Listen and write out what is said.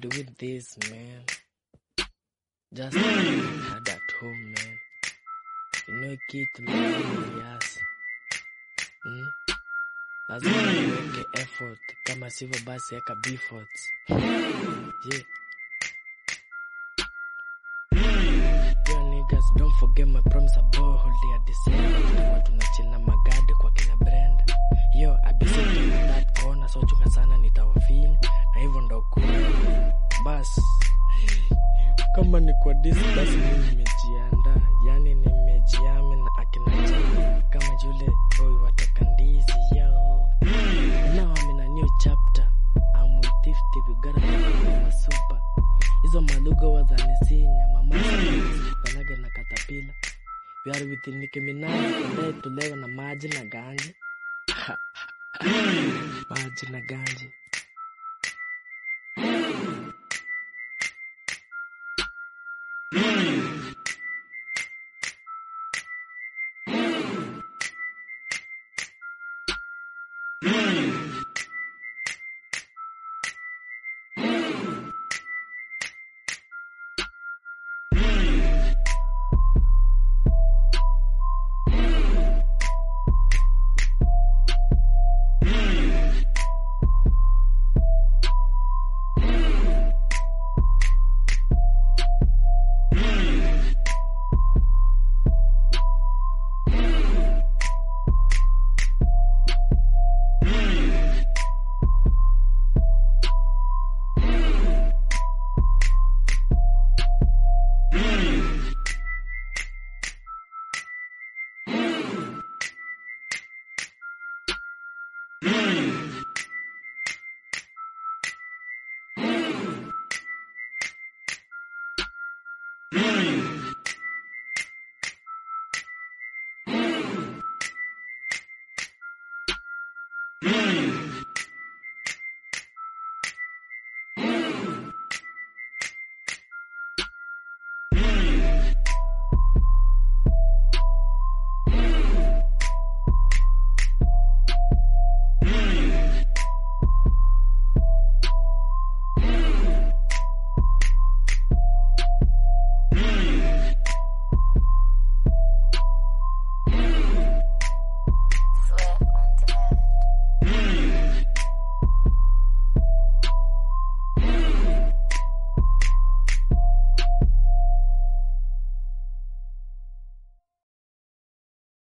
doing this, man. Just had at home, man. You know kitu yes. Lazima niweke effort. Kama sivyo basi eka efforts. Yeah. Yo niggas, don't forget my promise about holiday December. Tunachina magade kwa kina Brenda. Yo, I be sitting in that corner, so chunga sana nitawafeel. Na hivyo ndo kuna bas. Kama ni kwa this basi mimi nimejiandaa. Yani nimejiami na akina chama. Kama yule boy wataka ndizi, yo. Now I'm in a new chapter. I'm with 50, we gotta be super. Hizo malugo wazanisinya, mama panaga na katapila. We are with Nicki Minaj, today tulewa na maji na ganji. Maji na ganji.